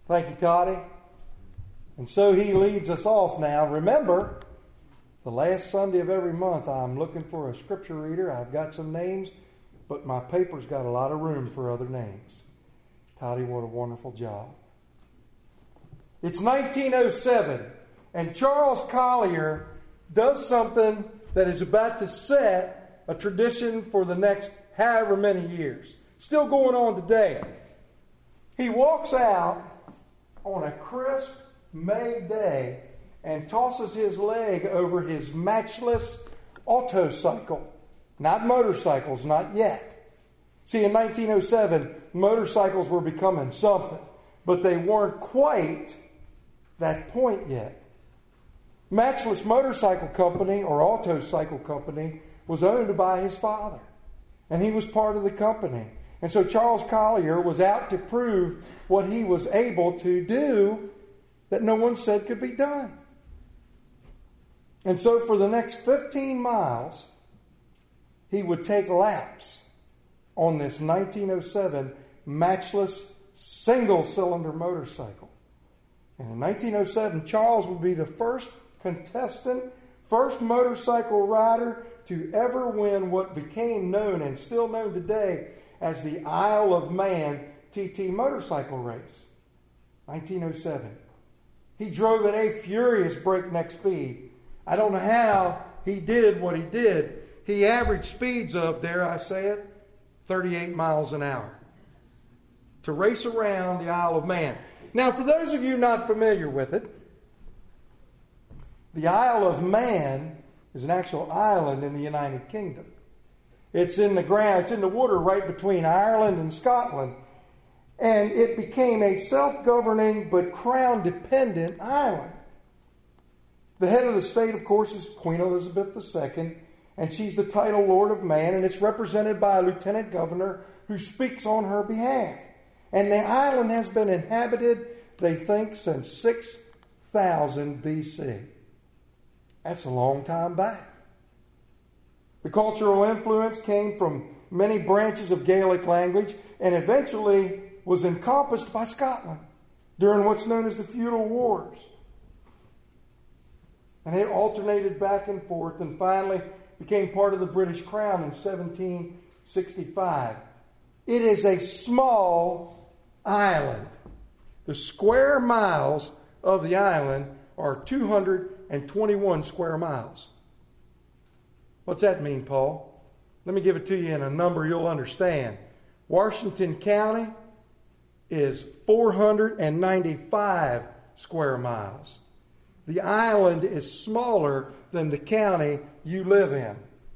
Thank you, Toddy. And so he leads us off now. Remember, the last Sunday of every month, I'm looking for a scripture reader. I've got some names, but my paper's got a lot of room for other names. Toddy, what a wonderful job. It's 1907, and Charles Collier does something that is about to set a tradition for the next however many years. Still going on today. He walks out on a crisp May day and tosses his leg over his matchless autocycle. Not motorcycles, not yet. See, in 1907, motorcycles were becoming something, but they weren't quite that point yet. Matchless Motorcycle Company, or Autocycle Company, was owned by his father, and he was part of the company. And so Charles Collier was out to prove what he was able to do that no one said could be done. And so for the next 15 miles, he would take laps on this 1907 matchless single-cylinder motorcycle. And in 1907, Charles would be the first contestant, first motorcycle rider to ever win what became known and still known today as the Isle of Man TT motorcycle race. 1907. He drove at a furious breakneck speed. I don't know how he did what he did. He averaged speeds of, dare I say it, 38 miles an hour to race around the Isle of Man. Now, for those of you not familiar with it, the Isle of Man is an actual island in the United Kingdom. It's in the ground, it's in the water right between Ireland and Scotland. And it became a self-governing but crown-dependent island. The head of the state, of course, is Queen Elizabeth II, and she's the title Lord of Man, and it's represented by a lieutenant governor who speaks on her behalf. And the island has been inhabited, they think, since 6000 BC. That's a long time back. The cultural influence came from many branches of Gaelic language and eventually was encompassed by Scotland during what's known as the feudal wars. And it alternated back and forth and finally became part of the British Crown in 1765. It is a small island. The square miles of the island are 221 square miles. What's that mean, Paul? Let me give it to you in a number you'll understand. Washington County is 495 square miles. The island is smaller than the county you live in.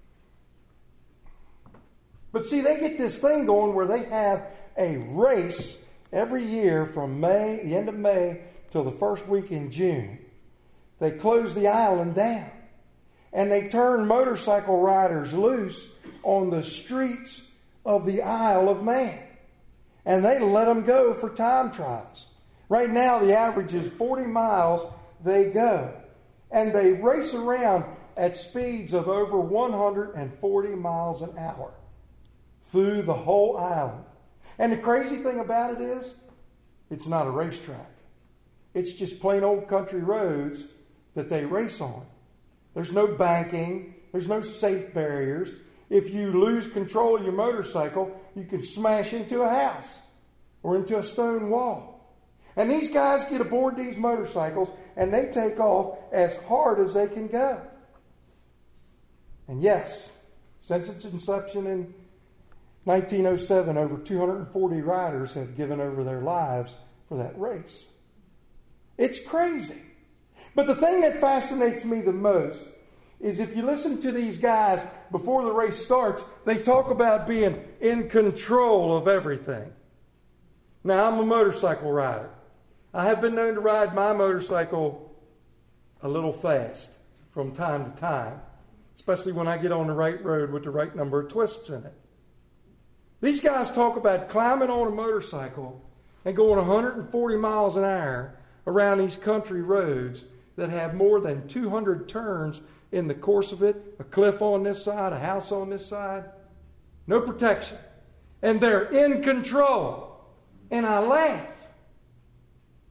But see, they get this thing going where they have a race every year from May, the end of May, till the first week in June. They close the island down. And they turn motorcycle riders loose on the streets of the Isle of Man. And they let them go for time trials. Right now, the average is 40 miles they go. And they race around at speeds of over 140 miles an hour through the whole island. And the crazy thing about it is, it's not a racetrack. It's just plain old country roads that they race on. There's no banking. There's no safe barriers. If you lose control of your motorcycle, you can smash into a house or into a stone wall. And these guys get aboard these motorcycles and they take off as hard as they can go. And yes, since its inception in 1907, over 240 riders have given over their lives for that race. It's crazy. But the thing that fascinates me the most is if you listen to these guys before the race starts, they talk about being in control of everything. Now, I'm a motorcycle rider. I have been known to ride my motorcycle a little fast from time to time, especially when I get on the right road with the right number of twists in it. These guys talk about climbing on a motorcycle and going 140 miles an hour around these country roads that have more than 200 turns in the course of it, a cliff on this side, a house on this side, no protection. And they're in control. And I laugh.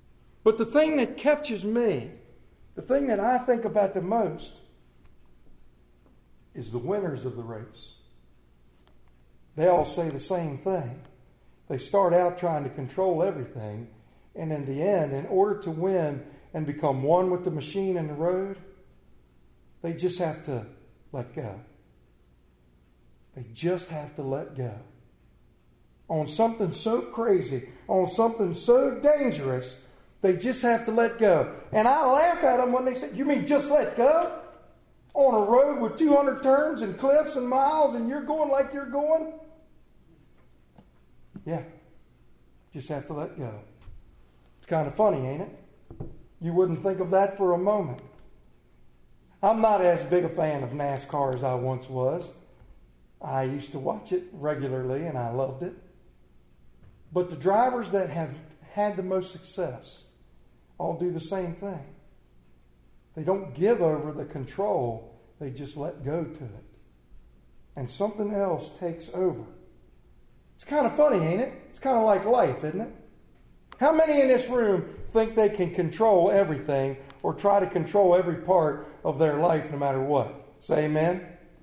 But the thing that catches me, the thing that I think about the most, is the winners of the race. They all say the same thing. They start out trying to control everything, and in the end, in order to win and become one with the machine and the road, they just have to let go. They just have to let go. On something so crazy, on something so dangerous, they just have to let go. And I laugh at them when they say, "You mean just let go? On a road with 200 turns and cliffs and miles, and you're going like you're going?" Yeah, just have to let go. It's kind of funny, ain't it? You wouldn't think of that for a moment. I'm not as big a fan of NASCAR as I once was. I used to watch it regularly, and I loved it. But the drivers that have had the most success all do the same thing. They don't give over the control. They just let go to it. And something else takes over. It's kind of funny, ain't it? It's kind of like life, isn't it? How many in this room think they can control everything or try to control every part of their life no matter what? Say amen.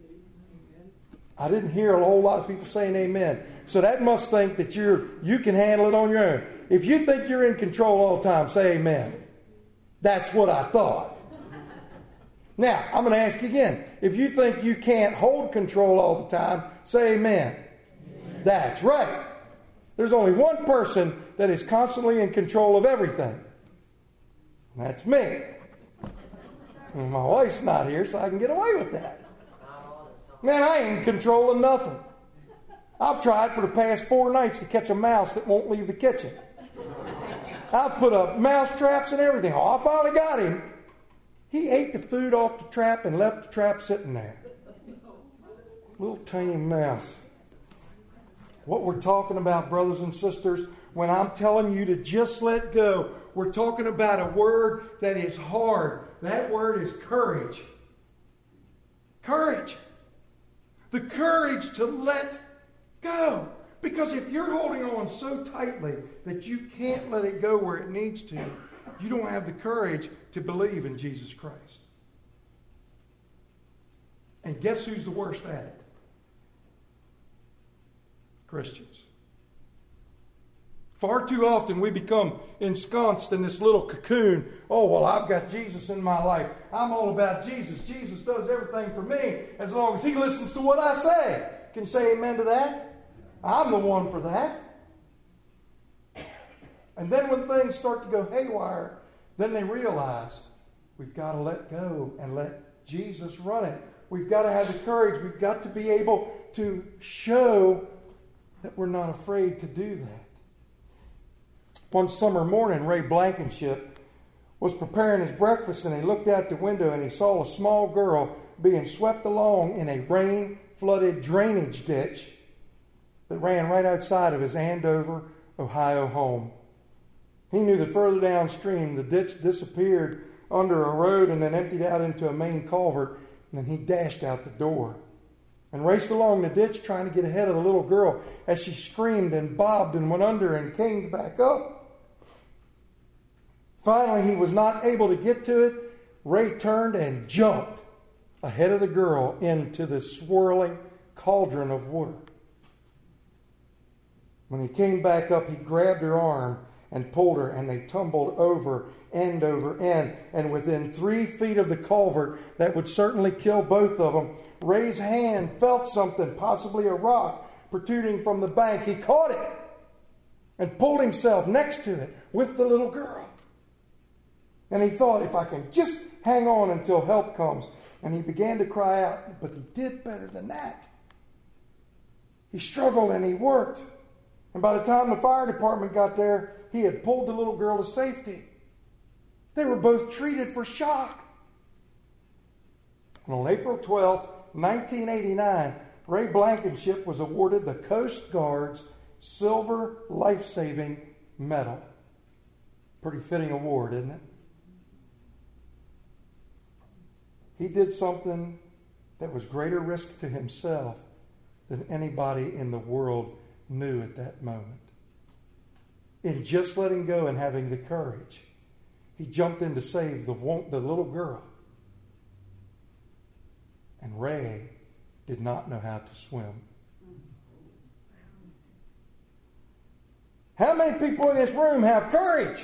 I didn't hear a whole lot of people saying amen. So that must think that you can handle it on your own. If you think you're in control all the time, say amen. That's what I thought. Now, I'm going to ask you again. If you think you can't hold control all the time, say amen. Amen. That's right. There's only one person that is constantly in control of everything. And that's me. And my wife's not here, so I can get away with that. Man, I ain't in control of nothing. I've tried for the past 4 nights to catch a mouse that won't leave the kitchen. I've put up mouse traps and everything. Oh, I finally got him. He ate the food off the trap and left the trap sitting there. Little tiny mouse. What we're talking about, brothers and sisters, when I'm telling you to just let go, we're talking about a word that is hard. That word is courage. Courage. The courage to let go. Because if you're holding on so tightly that you can't let it go where it needs to, you don't have the courage to believe in Jesus Christ. And guess who's the worst at it? Christians. Far too often we become ensconced in this little cocoon. Oh, well, I've got Jesus in my life. I'm all about Jesus. Jesus does everything for me as long as he listens to what I say. Can you say amen to that? I'm the one for that. And then when things start to go haywire, then they realize we've got to let go and let Jesus run it. We've got to have the courage. We've got to be able to show that we're not afraid to do that. One summer morning, Ray Blankenship was preparing his breakfast, and he looked out the window and he saw a small girl being swept along in a rain-flooded drainage ditch that ran right outside of his Andover, Ohio home. He knew that further downstream the ditch disappeared under a road and then emptied out into a main culvert, and then he dashed out the door and raced along the ditch trying to get ahead of the little girl as she screamed and bobbed and went under and came back up. Finally, he was not able to get to it. Ray turned and jumped ahead of the girl into the swirling cauldron of water. When he came back up, he grabbed her arm and pulled her, and they tumbled over end, and within 3 feet of the culvert that would certainly kill both of them, Ray's hand felt something, possibly a rock, protruding from the bank. He caught it and pulled himself next to it with the little girl. And he thought, if I can just hang on until help comes. And he began to cry out, but he did better than that. He struggled and he worked. And by the time the fire department got there, he had pulled the little girl to safety. They were both treated for shock. And on April 12th, 1989, Ray Blankenship was awarded the Coast Guard's Silver Life-Saving Medal. Pretty fitting award, isn't it? He did something that was greater risk to himself than anybody in the world knew at that moment. In just letting go and having the courage he jumped in to save the little girl. And Ray did not know how to swim. How many people in this room have courage?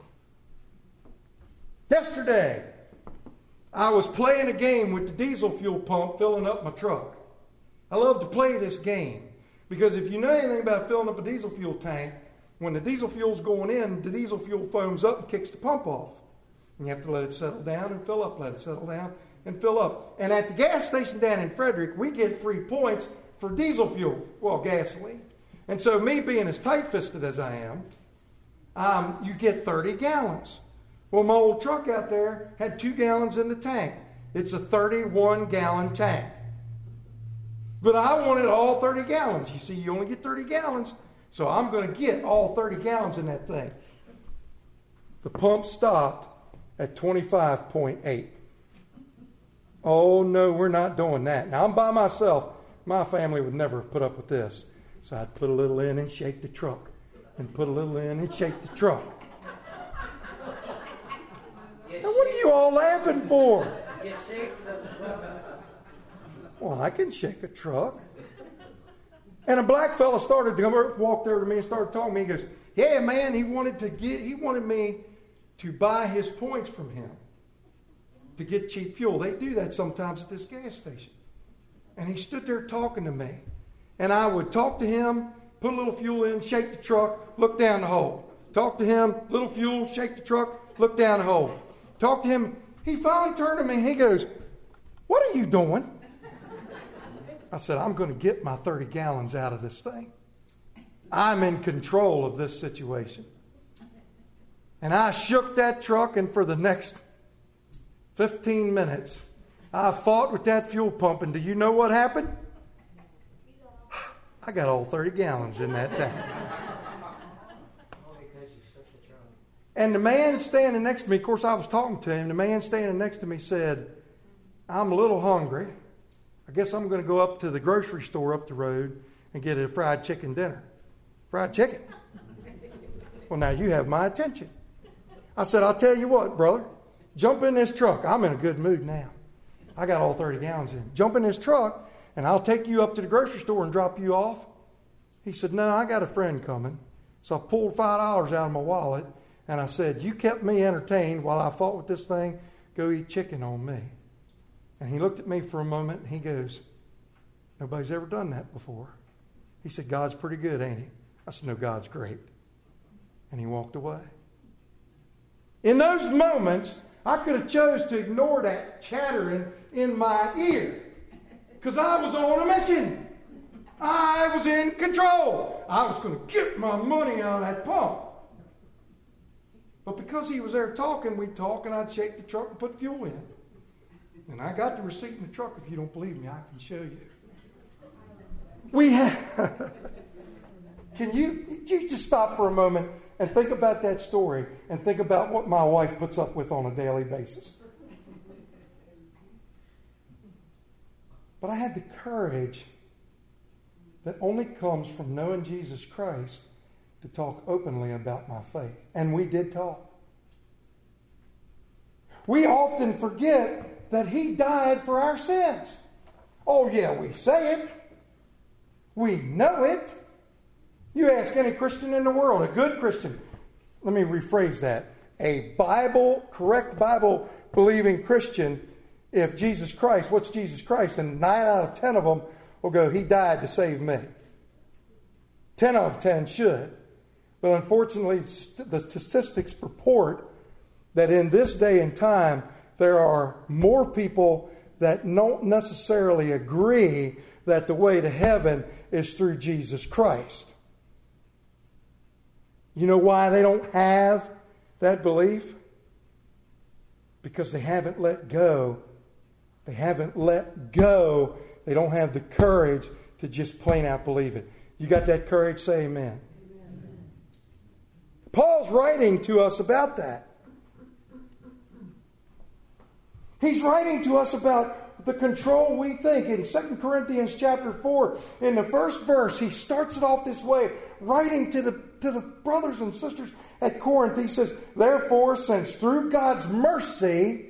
Yesterday, I was playing a game with the diesel fuel pump filling up my truck. I love to play this game because if you know anything about filling up a diesel fuel tank, when the diesel fuel's going in, the diesel fuel foams up and kicks the pump off. And you have to let it settle down and fill up, let it settle down and fill up. And at the gas station down in Frederick, we get free points for diesel fuel, well, gasoline. And so me being as tight-fisted as I am, you get 30 gallons. Well, my old truck out there had 2 gallons in the tank. It's a 31-gallon tank. But I wanted all 30 gallons. You see, you only get 30 gallons. So I'm going to get all 30 gallons in that thing. The pump stopped at 25.8. Oh, no, we're not doing that. Now, I'm by myself. My family would never put up with this. So I'd put a little in and shake the truck. And put a little in and shake the truck. Now, what are you all laughing for? Well, I can shake a truck. And a black fella walked over to me and started talking to me. He goes, yeah, man, he wanted me to buy his points from him to get cheap fuel. They do that sometimes at this gas station. And he stood there talking to me. And I would talk to him, put a little fuel in, shake the truck, look down the hole. Talk to him, little fuel, shake the truck, look down the hole. Talk to him. He finally turned to me and he goes, what are you doing? I said, I'm going to get my 30 gallons out of this thing. I'm in control of this situation. And I shook that truck, and for the next 15 minutes, I fought with that fuel pump. And do you know what happened? I got all 30 gallons in that tank. And the man standing next to me, of course I was talking to him, the man standing next to me said, I'm a little hungry. I guess I'm going to go up to the grocery store up the road and get a fried chicken dinner. Fried chicken? Well, now you have my attention. I said, I'll tell you what, brother. Jump in this truck. I'm in a good mood now. I got all 30 gallons in. Jump in this truck, and I'll take you up to the grocery store and drop you off. He said, no, I got a friend coming. So I pulled $5 out of my wallet, and I said, you kept me entertained while I fought with this thing. Go eat chicken on me. And he looked at me for a moment, and he goes, nobody's ever done that before. He said, God's pretty good, ain't he? I said, no, God's great. And he walked away. In those moments, I could have chose to ignore that chattering in my ear because I was on a mission. I was in control. I was going to get my money out of that pump. But because he was there talking, we'd talk, and I'd shake the truck and put fuel in. And I got the receipt in the truck. If you don't believe me, I can show you. We have... Can you just stop for a moment and think about that story and think about what my wife puts up with on a daily basis? But I had the courage that only comes from knowing Jesus Christ to talk openly about my faith. And we did talk. We often forget that He died for our sins. Oh yeah, we say it. We know it. You ask any Christian in the world, a good Christian, let me rephrase that, a correct Bible-believing Christian, if Jesus Christ, what's Jesus Christ? And 9 out of 10 of them will go, He died to save me. 10 out of 10 should. But unfortunately, the statistics report that in this day and time, there are more people that don't necessarily agree that the way to heaven is through Jesus Christ. You know why they don't have that belief? Because they haven't let go. They haven't let go. They don't have the courage to just plain out believe it. You got that courage? Say amen. Amen. Paul's writing to us about that. He's writing to us about the control we think. In 2 Corinthians chapter 4, in the first verse, he starts it off this way, writing to the to the brothers and sisters at Corinth. He says, therefore, since through God's mercy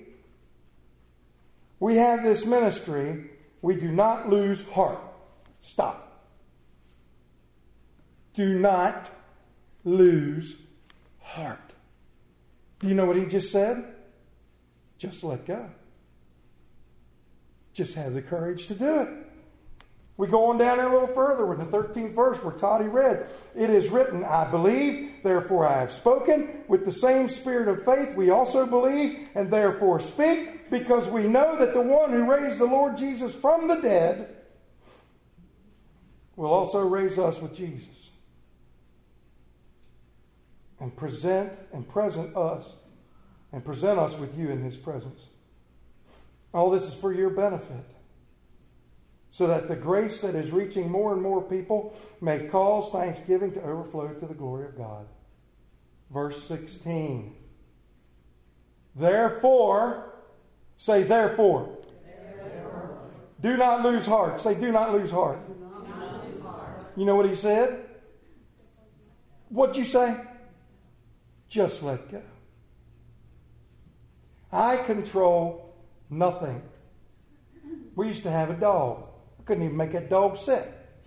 we have this ministry, we do not lose heart. Stop. Do not lose heart. Do you know what he just said? Just let go. Just have the courage to do it. We go on down there a little further with the 13th verse where Toddy read, it is written, I believe, therefore I have spoken. With the same spirit of faith we also believe, and therefore speak, because we know that the one who raised the Lord Jesus from the dead will also raise us with Jesus. And present us with you in his presence. All this is for your benefit, so that the grace that is reaching more and more people may cause thanksgiving to overflow to the glory of God. Verse 16. Therefore, say therefore. Do not lose heart. Say do not lose heart. You know what he said? What'd you say? Just let go. I control nothing. We used to have a dog. I couldn't even make that dog sit.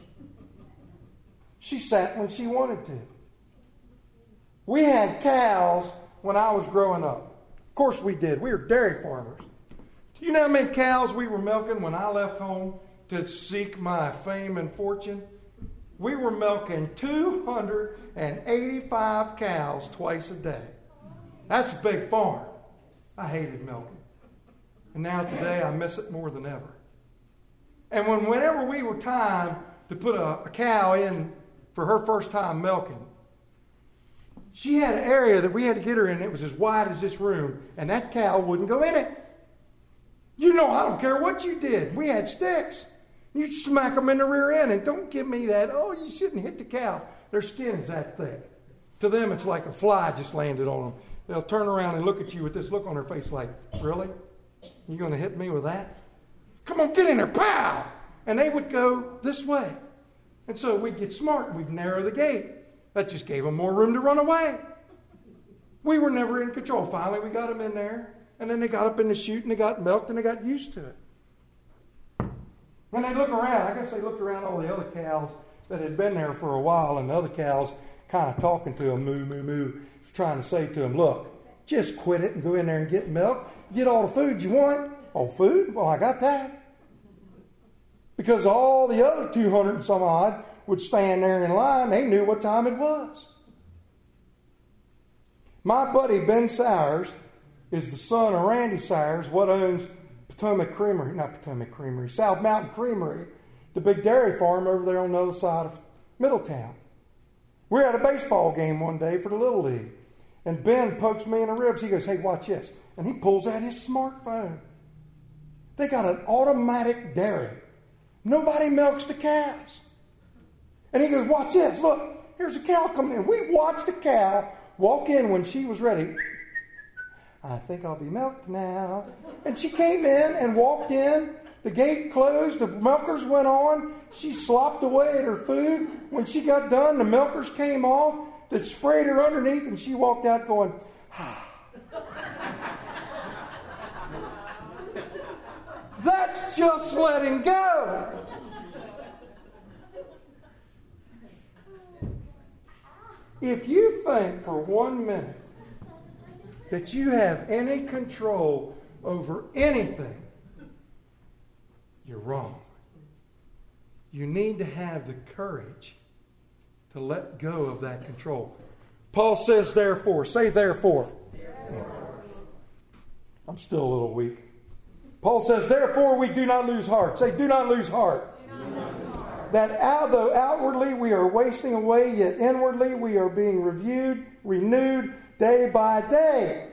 She sat when she wanted to. We had cows when I was growing up. Of course we did. We were dairy farmers. Do you know how many cows we were milking when I left home to seek my fame and fortune? We were milking 285 cows twice a day. That's a big farm. I hated milking. And now today I miss it more than ever. And whenever we were time to put a cow in for her first time milking, she had an area that we had to get her in. It was as wide as this room. And that cow wouldn't go in it. You know, I don't care what you did. We had sticks. You smack them in the rear end. And don't give me that, oh, you shouldn't hit the cow. Their skin is that thick. To them, it's like a fly just landed on them. They'll turn around and look at you with this look on their face like, really? You going to hit me with that? Come on, get in there, pow! And they would go this way. And so we'd get smart. We'd narrow the gate. That just gave them more room to run away. We were never in control. Finally, we got them in there. And then they got up in the chute and they got milked and they got used to it. When they look around, I guess they looked around all the other cows that had been there for a while, and the other cows kind of talking to them, moo, moo, moo, trying to say to them, look, just quit it and go in there and get milk. Get all the food you want. Oh, food? Well, I got that. Because all the other 200 and some odd would stand there in line. They knew what time it was. My buddy Ben Sires is the son of Randy Sires, what owns South Mountain Creamery, the big dairy farm over there on the other side of Middletown. We were at a baseball game one day for the Little League, and Ben pokes me in the ribs. He goes, hey, watch this. And he pulls out his smartphone. They got an automatic dairy. Nobody milks the cows. And he goes, watch this. Look, here's a cow coming in. We watched the cow walk in when she was ready. I think I'll be milked now. And she came in and walked in. The gate closed. The milkers went on. She slopped away at her food. When she got done, the milkers came off. That sprayed her underneath, and she walked out going, ah. That's just letting go. If you think for 1 minute that you have any control over anything, you're wrong. You need to have the courage to let go of that control. Paul says, therefore. Say, therefore. I'm still a little weak. Paul says, therefore we do not lose heart. Say, do not lose heart. That although outwardly we are wasting away, yet inwardly we are being renewed day by day.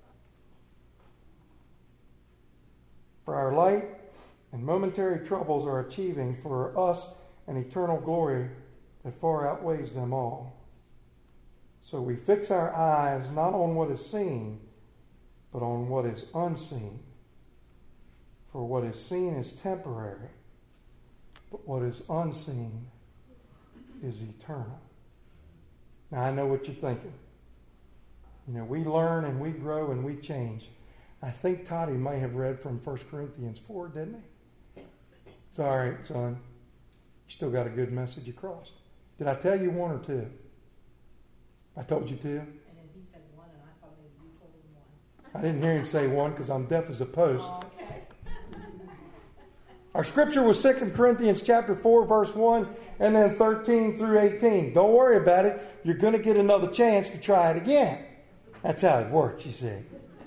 For our light and momentary troubles are achieving for us an eternal glory that far outweighs them all. So we fix our eyes not on what is seen, but on what is unseen. For what is seen is temporary, but what is unseen is eternal. Now, I know what you're thinking. We learn and we grow and we change. I think Toddy may have read from 1 Corinthians 4, didn't he? It's all right, son. You still got a good message across. Did I tell you one or two? I told you two? And then he said one, and I thought maybe you told him one. I didn't hear him say one because I'm deaf as a post. Oh, okay. Our scripture was 2 Corinthians chapter 4, verse 1, and then 13 through 18. Don't worry about it. You're going to get another chance to try it again. That's how it works, you see.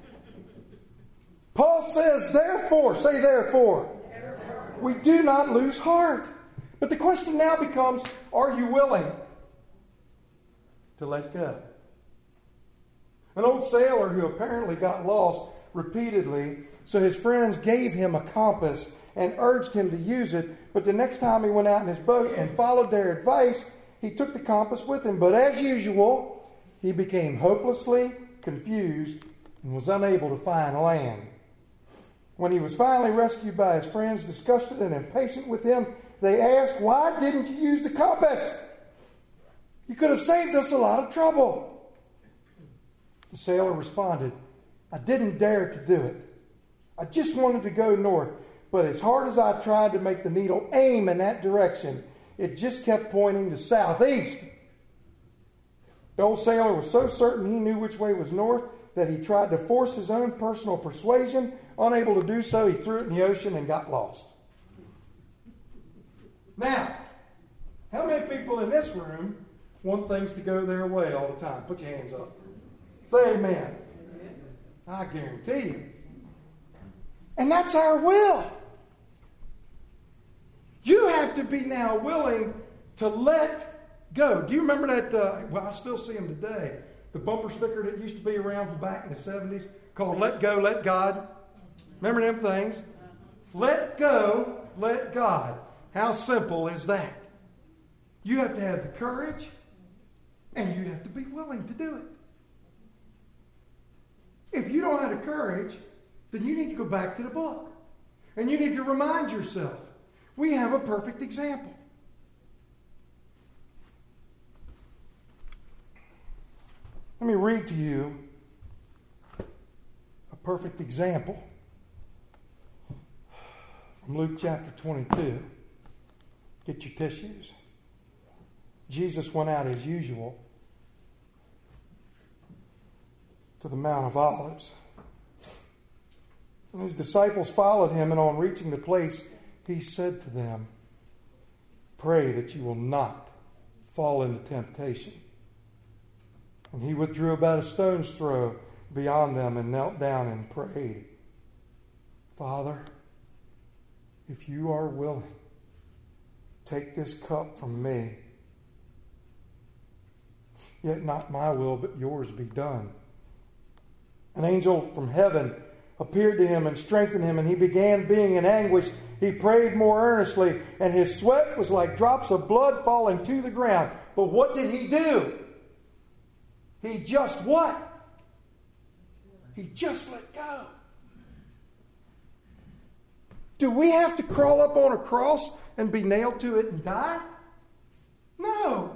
Paul says, therefore, say therefore, we do not lose heart. But the question now becomes, are you willing to let go? An old sailor who apparently got lost repeatedly, so his friends gave him a compass and urged him to use it. But the next time he went out in his boat and followed their advice, he took the compass with him. But as usual, he became hopelessly confused and was unable to find land. When he was finally rescued by his friends, disgusted and impatient with him, they asked, why didn't you use the compass? You could have saved us a lot of trouble. The sailor responded, I didn't dare to do it. I just wanted to go north, but as hard as I tried to make the needle aim in that direction, it just kept pointing to southeast. The old sailor was so certain he knew which way was north that he tried to force his own personal persuasion. Unable to do so, he threw it in the ocean and got lost. Now, how many people in this room want things to go their way all the time? Put your hands up. Say amen. I guarantee you. And that's our will. You have to be now willing to let go. Do you remember that? I still see them today. The bumper sticker that used to be around back in the 70s called Let Go, Let God. Remember them things? Let go, let God. How simple is that? You have to have the courage and you have to be willing to do it. If you don't have the courage, then you need to go back to the book. And you need to remind yourself, we have a perfect example. Let me read to you a perfect example from Luke chapter 22. Get your tissues. Jesus went out as usual to the Mount of Olives. And his disciples followed him, and on reaching the place, he said to them, pray that you will not fall into temptation. And he withdrew about a stone's throw beyond them and knelt down and prayed, Father, if you are willing, take this cup from me. Yet not my will, but yours be done. An angel from heaven appeared to him and strengthened him, and he began being in anguish. He prayed more earnestly, and his sweat was like drops of blood falling to the ground. But what did he do? He just what? He just let go. Do we have to crawl up on a cross and be nailed to it and die? No.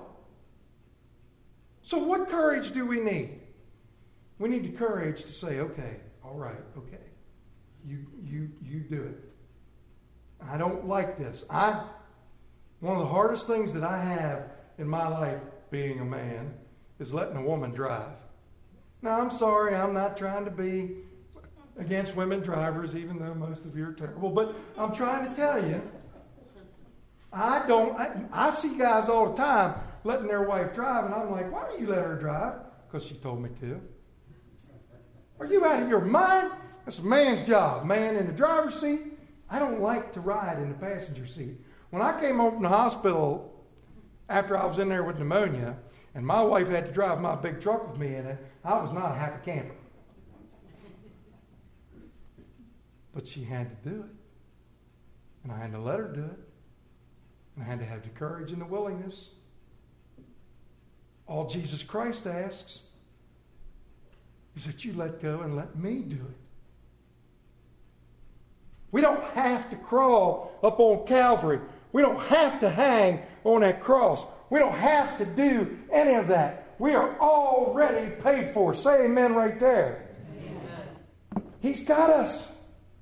So what courage do we need? We need the courage to say, okay, all right, okay. You do it. I don't like this. One of the hardest things that I have in my life being a man is letting a woman drive. Now, I'm sorry, I'm not trying to be against women drivers, even though most of you are terrible, but I'm trying to tell you, I see guys all the time letting their wife drive, and I'm like, why don't you let her drive? Because she told me to. Are you out of your mind? That's a man's job. Man in the driver's seat. I don't like to ride in the passenger seat. When I came home from the hospital after I was in there with pneumonia, and my wife had to drive my big truck with me in it, I was not a happy camper. But she had to do it. And I had to let her do it. And I had to have the courage and the willingness. All Jesus Christ asks is that you let go and let me do it. We don't have to crawl up on Calvary. We don't have to hang on that cross. We don't have to do any of that. We are already paid for. Say amen right there. Amen. He's got us.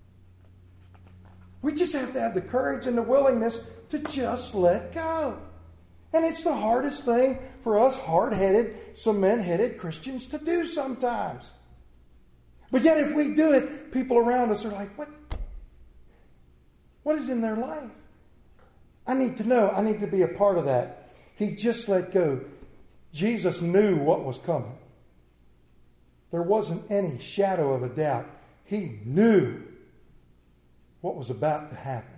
We just have to have the courage and the willingness to just let go. And it's the hardest thing for us hard-headed, cement-headed Christians to do sometimes. But yet if we do it, people around us are like, what is in their life? I need to know. I need to be a part of that. He just let go. Jesus knew what was coming. There wasn't any shadow of a doubt. He knew what was about to happen.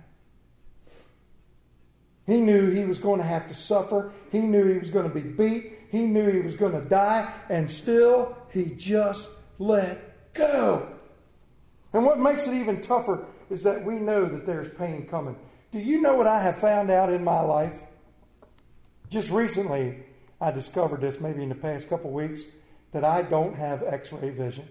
He knew he was going to have to suffer. He knew he was going to be beat. He knew he was going to die. And still, he just let go. And what makes it even tougher is that we know that there's pain coming. Do you know what I have found out in my life? Just recently, I discovered this, maybe in the past couple of weeks, that I don't have X-ray vision.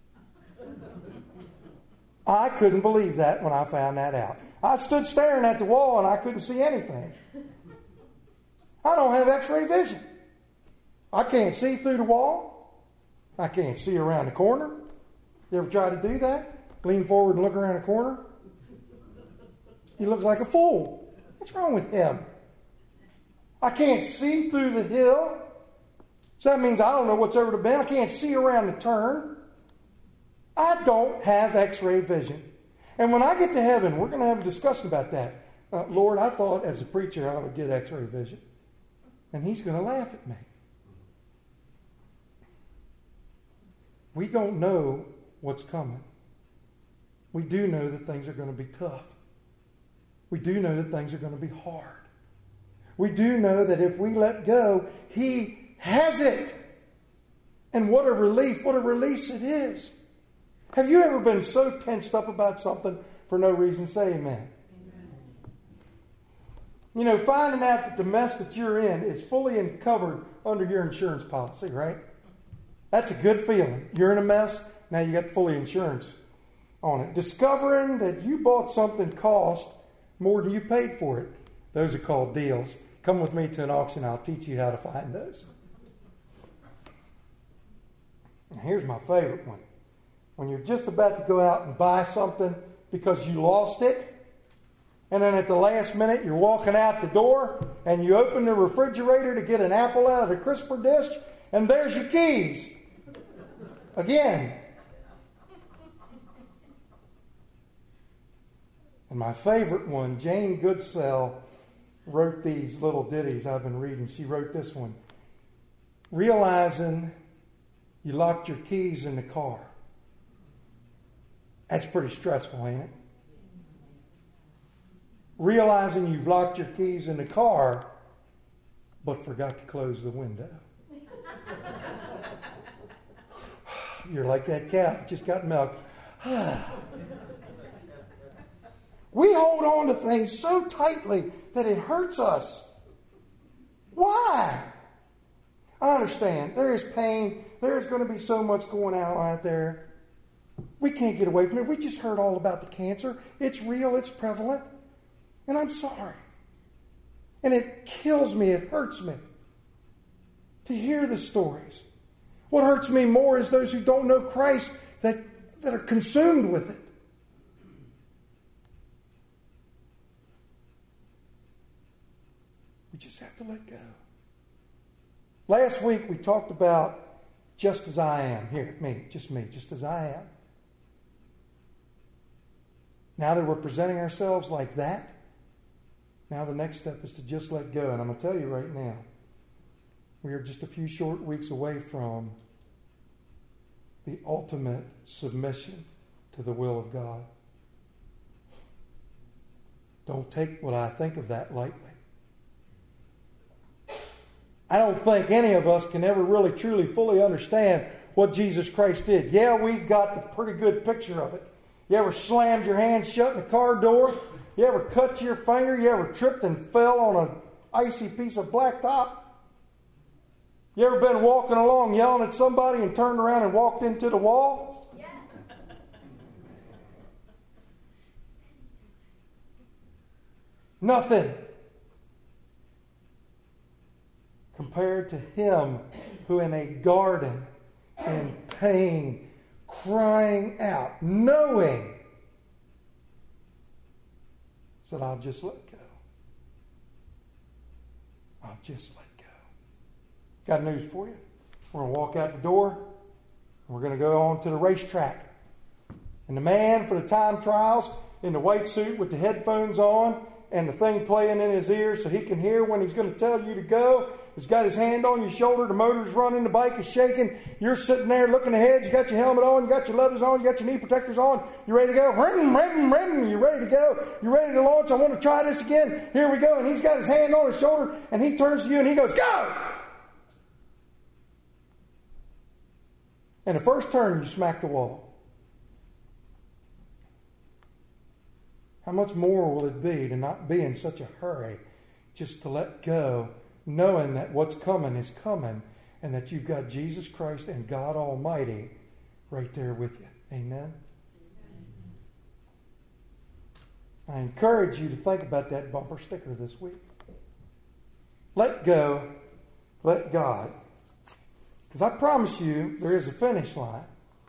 I couldn't believe that when I found that out. I stood staring at the wall and I couldn't see anything. I don't have X-ray vision. I can't see through the wall. I can't see around the corner. You ever try to do that? Lean forward and look around the corner? You look like a fool. What's wrong with him? I can't see through the hill. So that means I don't know what's over the bend. I can't see around the turn. I don't have X-ray vision. And when I get to heaven, we're going to have a discussion about that. Lord, I thought as a preacher I would get X-ray vision. And he's going to laugh at me. We don't know what's coming. We do know that things are going to be tough. We do know that things are going to be hard. We do know that if we let go, he has it. And what a relief, what a release it is. Have you ever been so tensed up about something for no reason? Say amen. Amen. You know, finding out that the mess that you're in is fully covered under your insurance policy, right? That's a good feeling. You're in a mess, now you got fully insurance on it. Discovering that you bought something cost more than you paid for it. Those are called deals. Come with me to an auction, I'll teach you how to find those. And here's my favorite one. When you're just about to go out and buy something because you lost it, and then at the last minute you're walking out the door and you open the refrigerator to get an apple out of the crisper dish, and there's your keys. Again. And my favorite one, Jane Goodsell wrote these little ditties I've been reading. She wrote this one. Realizing you locked your keys in the car. That's pretty stressful, ain't it? Realizing you've locked your keys in the car, but forgot to close the window. You're like that cow that just got milked. We hold on to things so tightly that it hurts us. Why? I understand. There is pain. There is going to be so much going on out there. We can't get away from it. We just heard all about the cancer. It's real. It's prevalent. And I'm sorry. And it kills me. It hurts me to hear the stories. What hurts me more is those who don't know Christ that are consumed with it. We just have to let go. Last week we talked about just as I am. Here, me, just as I am. Now that we're presenting ourselves like that, now the next step is to just let go. And I'm going to tell you right now, we are just a few short weeks away from the ultimate submission to the will of God. Don't take what I think of that lightly. I don't think any of us can ever really, truly, fully understand what Jesus Christ did. Yeah, we've got a pretty good picture of it. You ever slammed your hand shut in the car door? You ever cut your finger? You ever tripped and fell on an icy piece of blacktop? You ever been walking along yelling at somebody and turned around and walked into the wall? Yeah. Nothing compared to Him who in a garden, in pain, crying out, knowing, said, I'll just let go. I'll just let go. Got news for you. We're going to walk out the door, and we're going to go on to the racetrack. And the man for the time trials in the white suit with the headphones on and the thing playing in his ear so he can hear when he's going to tell you to go, has got his hand on your shoulder, the motor's running, the bike is shaking, you're sitting there looking ahead, you got your helmet on, you got your leathers on, you got your knee protectors on, you ready to go, you're ready to go, you're ready to launch, I want to try this again, here we go, and he's got his hand on his shoulder, and he turns to you and he goes, go! And the first turn, you smack the wall. How much more will it be to not be in such a hurry, just to let go, knowing that what's coming is coming, and that you've got Jesus Christ and God Almighty right there with you. Amen? I encourage you to think about that bumper sticker this week. Let go, let God. Because I promise you, there is a finish line.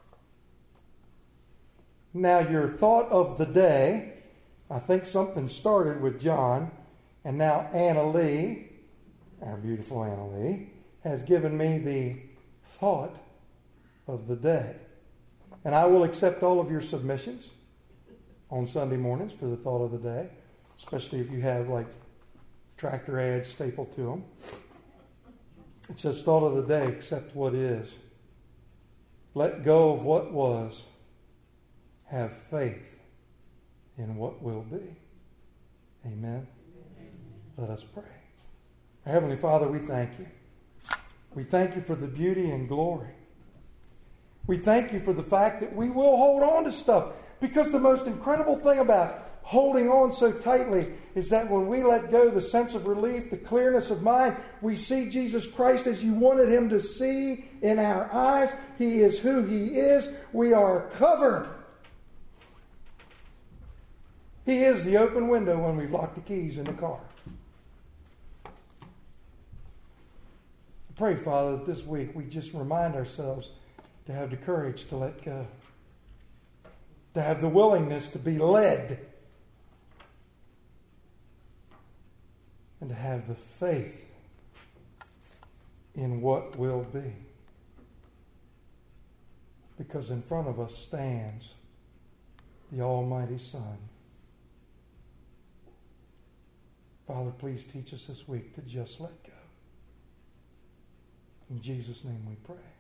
Now, your thought of the day, I think something started with John, and now Anna Lee, our beautiful Anna Lee, has given me the thought of the day. And I will accept all of your submissions on Sunday mornings for the thought of the day, especially if you have like tractor ads stapled to them. It says, thought of the day, accept what is. Let go of what was. Have faith in what will be. Amen. Let us pray. Our Heavenly Father, we thank you. We thank you for the beauty and glory. We thank you for the fact that we will hold on to stuff, because the most incredible thing about holding on so tightly is that when we let go, the sense of relief, the clearness of mind, we see Jesus Christ as you wanted him to see in our eyes. He is who he is. We are covered. He is the open window when we've locked the keys in the car. I pray, Father, that this week we just remind ourselves to have the courage to let go, to have the willingness to be led, and to have the faith in what will be. Because in front of us stands the Almighty Son. Father, please teach us this week to just let go. In Jesus' name we pray.